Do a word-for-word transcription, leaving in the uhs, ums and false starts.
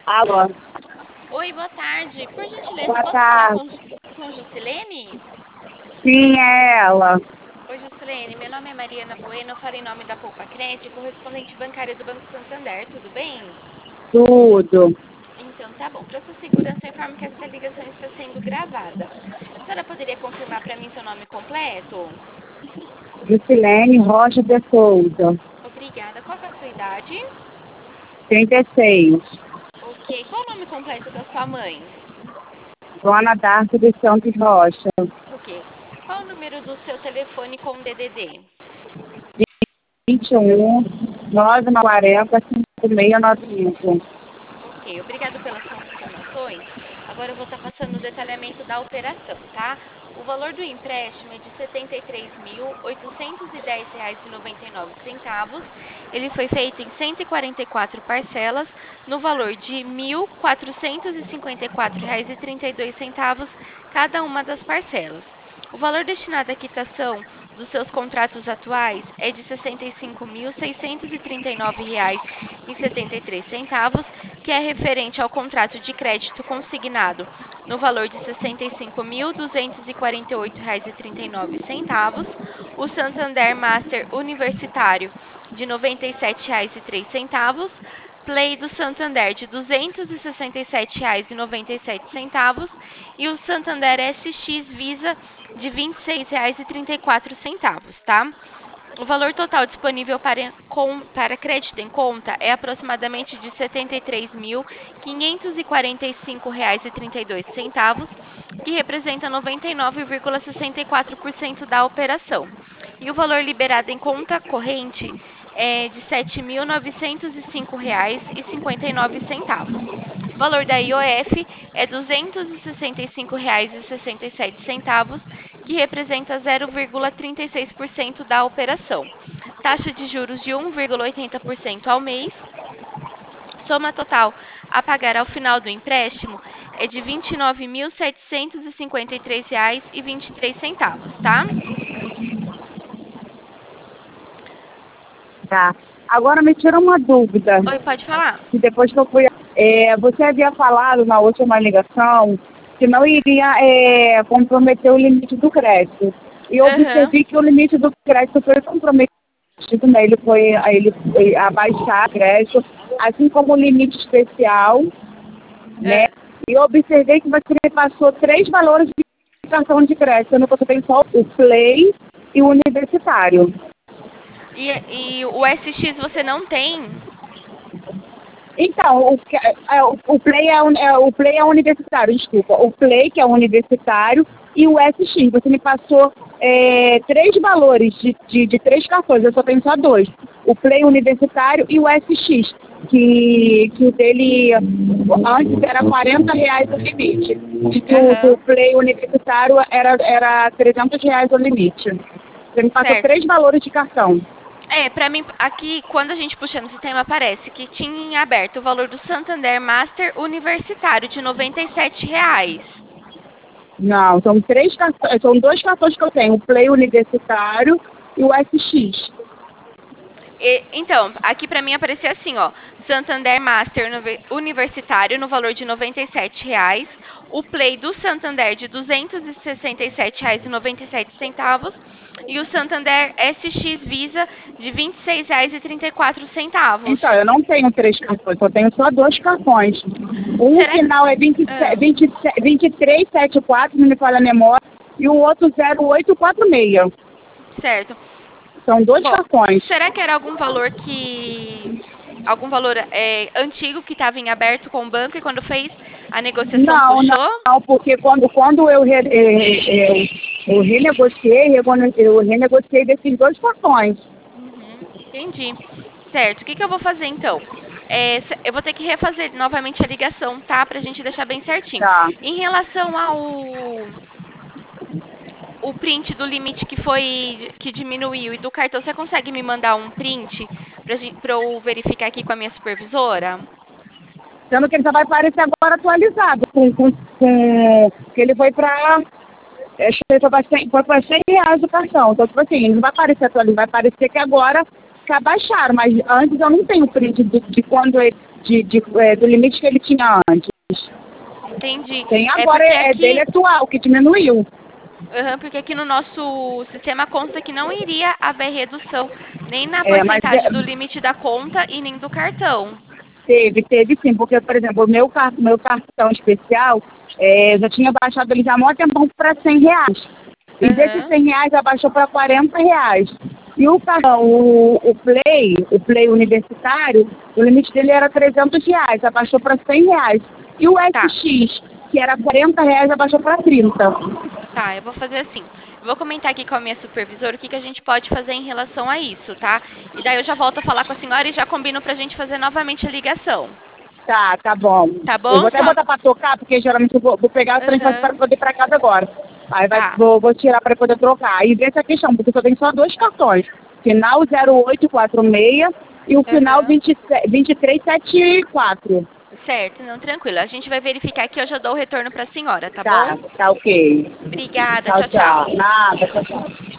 Alô, Oi, boa tarde. Por gentileza, boa posso falar tarde. com, com Juscelene? Sim, é ela. Oi, Juscelene. Meu nome é Mariana Bueno. Eu falo em nome da Poupa Cred, correspondente bancária do Banco Santander. Tudo bem? Tudo. Então, tá bom. Para sua segurança, eu informo que essa ligação está sendo gravada. A senhora poderia confirmar para mim seu nome completo? Juscelene Rocha de Souza, Obrigada. Qual que é a sua idade? trinta e seis. Ok. Qual o nome completo da sua mãe? Dona Darcy de Santos Rocha. Ok. Qual o número do seu telefone com D D D? vinte e um, nove nove quarenta, cinco seis nove cinco. Ok, obrigado pelas suas informações. Agora eu vou estar passando o detalhamento da operação, tá? O valor do empréstimo é de setenta e três mil, oitocentos e dez reais e noventa e nove centavos. Ele foi feito em cento e quarenta e quatro parcelas, no valor de mil, quatrocentos e cinquenta e quatro reais e trinta e dois centavos cada uma das parcelas. O valor destinado à quitação dos seus contratos atuais é de sessenta e cinco mil, seiscentos e trinta e nove reais e setenta e três centavos, que é referente ao contrato de crédito consignado no valor de sessenta e cinco mil, duzentos e quarenta e oito reais e trinta e nove centavos, o Santander Master Universitário de noventa e sete reais e três centavos, Play do Santander de duzentos e sessenta e sete reais e noventa e sete centavos e o Santander S X Visa de vinte e seis reais e trinta e quatro centavos, tá? O valor total disponível para, com, para crédito em conta é aproximadamente de setenta e três mil, quinhentos e quarenta e cinco reais e trinta e dois centavos, que representa noventa e nove vírgula sessenta e quatro por cento da operação. E o valor liberado em conta corrente é de sete mil, novecentos e cinco reais e cinquenta e nove centavos. O valor da I O F é duzentos e sessenta e cinco reais e sessenta e sete centavos, que representa zero vírgula trinta e seis por cento da operação. Taxa de juros de um vírgula oitenta por cento ao mês. Soma total a pagar ao final do empréstimo é de vinte e nove mil, setecentos e cinquenta e três reais e vinte e três centavos, tá? Tá. Agora me tira uma dúvida. Oi, pode falar. Que depois que eu fui. É, você havia falado na última ligação que não iria é, comprometer o limite do crédito. E eu Aham. observei que o limite do crédito foi comprometido, né? Ele foi, ele foi abaixar o crédito, assim como o limite especial, né? Ah. E eu observei que você me passou três valores de cartão de crédito, sendo que você tem só o Play e o Universitário. E, e o S X você não tem? Então, o, que- é, o, o Play é, uni- é, o Play é universitário, desculpa. O Play, que é universitário, e o S X. Você me passou é, três valores de, de, de três cartões, eu só tenho só dois. O Play universitário e o S X, que, que o dele antes era quarenta reais o limite. E que o do Aham. Play universitário era, era trezentos reais o limite. Você me passou Certo. três valores de cartão. É, pra mim, aqui, quando a gente puxa no sistema, aparece que tinha em aberto o valor do Santander Master Universitário de noventa e sete reais. Não, são três cartões, são dois cartões que eu tenho, o Play Universitário e o S X. E, então, aqui pra mim aparecia assim, ó, Santander Master Univer- Universitário no valor de noventa e sete reais, o Play do Santander de duzentos e sessenta e sete reais e noventa e sete centavos e o Santander S X Visa de vinte e seis reais e trinta e quatro centavos. Então, eu não tenho três cartões, eu tenho só dois cartões. Um Será que... final é vinte, Ah, vinte, vinte e três setenta e quatro, não me falha a memória, e o outro zero oito quatro seis. certo. São dois Bom, cartões. será que era algum valor que algum valor é, antigo que estava em aberto com o banco e quando fez a negociação Não, não, puxou? não, porque quando, quando eu, re, eh, eh, eu renegociei, eu eu renegociei desses dois cartões. Uhum, entendi. Certo. O que que eu vou fazer então? É, se- eu vou ter que refazer novamente a ligação, tá? Pra gente deixar bem certinho. Tá. Em relação ao o print do limite que foi que diminuiu e do cartão, você consegue me mandar um print pra, gen- pra eu verificar aqui com a minha supervisora? Sendo que ele só vai aparecer agora atualizado, com, com, com que ele foi para acho que ele foi para cem, foi para cem reais o cartão. Então, tipo assim, ele não vai aparecer atualizado, vai aparecer que agora que abaixaram, mas antes eu não tenho print de, de quando ele, de, de, é, do limite que ele tinha antes. Entendi. Tem É agora, porque é, aqui, dele atual, que diminuiu. uhum, porque aqui no nosso sistema consta que não iria haver redução nem na É, mas porcentagem é, do limite da conta e nem do cartão. teve, teve sim, porque, por exemplo, o meu, car- meu cartão especial, é, eu já tinha baixado ele já há muito tempão para cem reais. E desses Uhum. cem reais abaixou para quarenta reais. E o cartão, o, o Play, o Play universitário, o limite dele era trezentos reais, abaixou para cem reais. E o Tá. S X, que era quarenta reais, abaixou para trinta. Tá, eu vou fazer assim. Eu vou comentar aqui com a minha supervisora o que, que a gente pode fazer em relação a isso, tá? E daí eu já volto a falar com a senhora e já combino pra gente fazer novamente a ligação. Tá, tá bom. Tá Eu bom? vou até Só... botar para tocar, porque geralmente eu vou, vou pegar o trem para Uhum. poder ir para casa agora. Aí vai, Tá. vou, vou tirar para poder trocar. E ver essa questão, porque só tem só dois cartões. Final zero oito quatro seis e o final Uhum. vinte e três setenta e quatro. Certo, não, tranquilo. A gente vai verificar aqui, eu já dou o retorno pra senhora, tá bom? Tá, tá ok. Obrigada, Tchau, tchau, tchau. tchau. Nada, tchau, tchau.